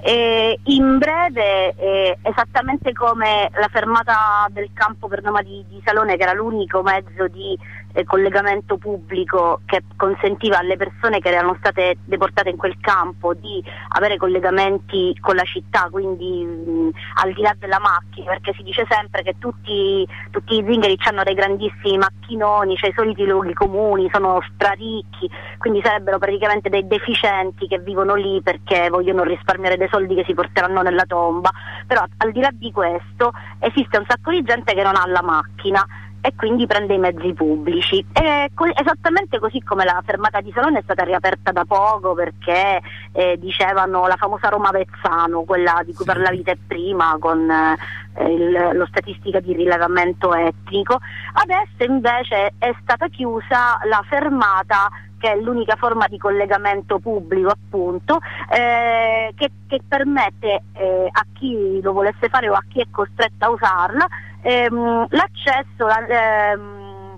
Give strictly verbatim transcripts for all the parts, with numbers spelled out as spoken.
E in breve, eh, esattamente come la fermata del campo per nomadi di Salone, che era l'unico mezzo di eh, collegamento pubblico che consentiva alle persone che erano state deportate in quel campo di avere collegamenti con la città, quindi mh, al di là della macchina, perché si dice sempre che tutti, tutti i zingari hanno dei grandissimi macchinoni, cioè i soliti luoghi comuni, sono straricchi, quindi sarebbero praticamente dei deficienti che vivono lì perché vogliono risparmiare dei soldi che si porteranno nella tomba. Però al di là di questo esiste un sacco di gente che non ha la macchina e quindi prende i mezzi pubblici. E co- esattamente così come la fermata di Salone è stata riaperta da poco, perché eh, dicevano la famosa Roma Avezzano, quella di cui parlavi te prima, con eh, il, lo statistica di rilevamento etnico. Adesso invece è stata chiusa la fermata, che è l'unica forma di collegamento pubblico, appunto, eh, che, che permette eh, a chi lo volesse fare o a chi è costretto a usarla ehm, l'accesso al, ehm,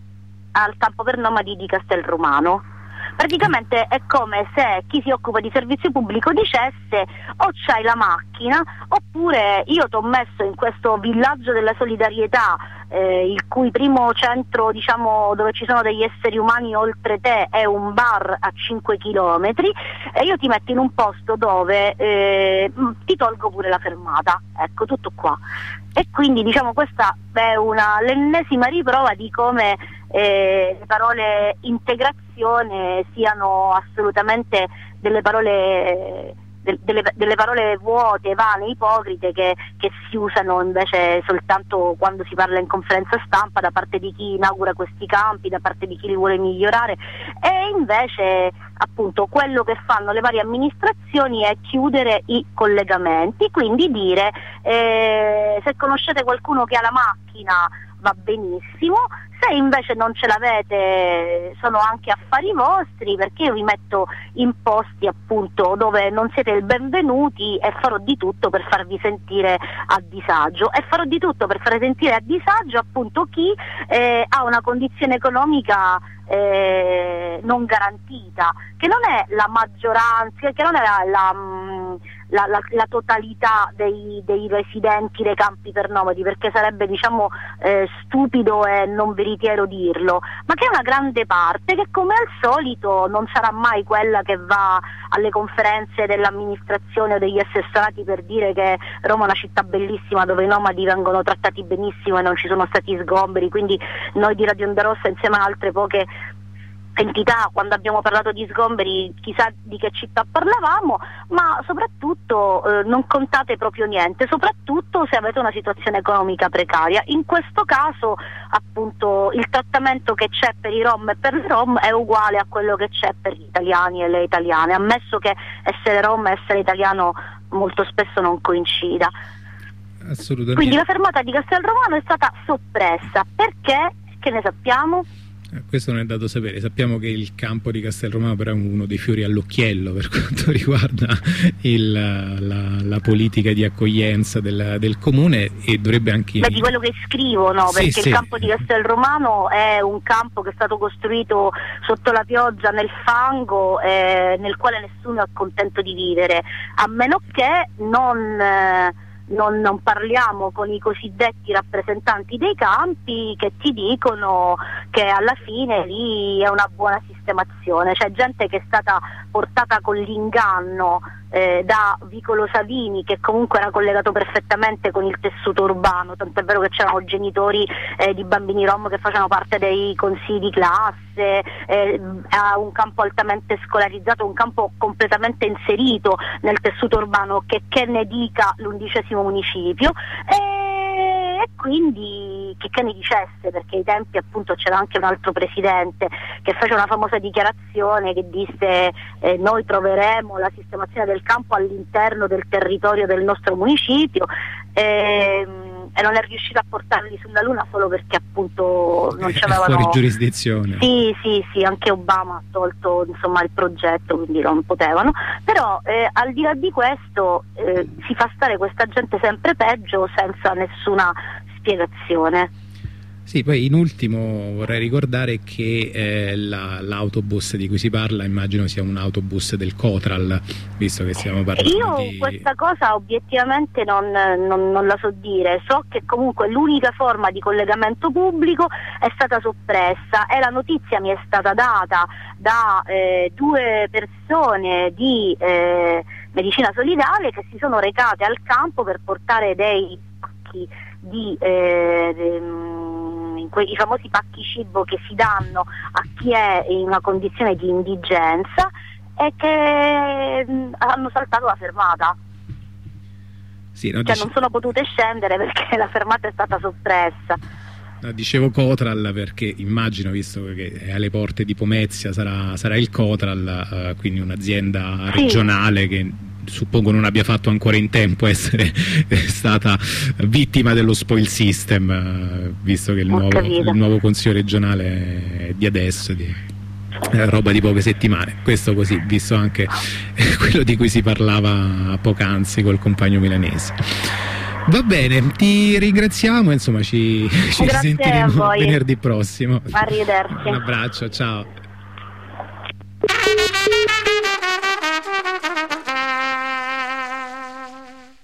al campo per nomadi di Castelromano. Praticamente è come se chi si occupa di servizio pubblico dicesse: o c'hai la macchina, oppure io ti ho messo in questo villaggio della solidarietà, eh, il cui primo centro, diciamo, dove ci sono degli esseri umani oltre te è un bar a cinque chilometri, e io ti metto in un posto dove eh, ti tolgo pure la fermata. Ecco, tutto qua. E quindi, diciamo, questa è una l'ennesima riprova di come eh, le parole integrazione siano assolutamente delle parole de, delle, delle parole vuote, vane, ipocrite, che, che si usano invece soltanto quando si parla in conferenza stampa da parte di chi inaugura questi campi, da parte di chi li vuole migliorare. E invece, appunto, quello che fanno le varie amministrazioni è chiudere i collegamenti, quindi dire eh, se conoscete qualcuno che ha la macchina va benissimo, se invece non ce l'avete sono anche affari vostri, perché io vi metto in posti, appunto, dove non siete il benvenuti, e farò di tutto per farvi sentire a disagio, e farò di tutto per far sentire a disagio, appunto, chi eh, ha una condizione economica eh, non garantita, che non è la maggioranza, che non è la, la, la, la, la totalità dei, dei residenti dei campi per nomadi, perché sarebbe, diciamo, eh, stupido e non veritiero dirlo, ma che è una grande parte che, come al solito, non sarà mai quella che va alle conferenze dell'amministrazione o degli assessorati per dire che Roma è una città bellissima dove i nomadi vengono trattati benissimo e non ci sono stati sgomberi. Quindi noi di Radio Onda Rossa, insieme a altre poche entità, quando abbiamo parlato di sgomberi, chissà di che città parlavamo, ma soprattutto eh, non contate proprio niente, soprattutto se avete una situazione economica precaria. In questo caso, appunto, il trattamento che c'è per i Rom e per le Rom è uguale a quello che c'è per gli italiani e le italiane, ammesso che essere Rom e essere italiano molto spesso non coincida. Assolutamente. Quindi la fermata di Castelromano è stata soppressa. Perché? Che ne sappiamo? Questo non è dato sapere. Sappiamo che il campo di Castelromano però è uno dei fiori all'occhiello per quanto riguarda il, la, la politica di accoglienza del, del comune, e dovrebbe anche... Beh, di quello che scrivono, sì, perché sì. Il campo di Castelromano è un campo che è stato costruito sotto la pioggia, nel fango, eh, nel quale nessuno è contento di vivere, a meno che non... Eh, Non, non parliamo con i cosiddetti rappresentanti dei campi che ti dicono che alla fine lì è una buona sistemazione. C'è gente che è stata portata con l'inganno eh, da Vicolo Savini, che comunque era collegato perfettamente con il tessuto urbano, tant'è vero che c'erano genitori eh, di bambini rom che facevano parte dei consigli di classe, eh, a un campo altamente scolarizzato, un campo completamente inserito nel tessuto urbano, che, che ne dica l'undicesimo municipio, e, e quindi che, che ne dicesse, perché ai tempi, appunto, c'era anche un altro presidente che fece una famosa dichiarazione che disse eh, noi troveremo la sistemazione del campo all'interno del territorio del nostro municipio, e, e non è riuscito a portarli sulla luna solo perché, appunto, non c'avevano fuori giurisdizione. Sì, sì, sì, anche Obama ha tolto, insomma, il progetto, quindi non potevano. Però eh, al di là di questo eh, si fa stare questa gente sempre peggio senza nessuna spiegazione. Sì, poi in ultimo vorrei ricordare che eh, la, l'autobus di cui si parla immagino sia un autobus del Cotral, visto che stiamo parlando Io di... questa cosa obiettivamente non, non, non la so dire, so che comunque l'unica forma di collegamento pubblico è stata soppressa e la notizia mi è stata data da eh, due persone di eh, Medicina Solidale che si sono recate al campo per portare dei pacchi di eh, de, quei famosi pacchi cibo che si danno a chi è in una condizione di indigenza e che mh, hanno saltato la fermata. Sì, no, cioè dice... non sono potute scendere perché la fermata è stata soppressa. No, dicevo Cotral perché immagino, visto che è alle porte di Pomezia, sarà, sarà il Cotral, eh, quindi un'azienda Sì. regionale che suppongo non abbia fatto ancora in tempo essere stata vittima dello spoil system, visto che il nuovo, il nuovo consiglio regionale è di adesso, di eh, roba di poche settimane. Questo così, visto anche quello di cui si parlava poc'anzi col compagno milanese. Va bene, ti ringraziamo, insomma ci, ci sentiremo venerdì prossimo. Arrivederci. Un abbraccio, ciao.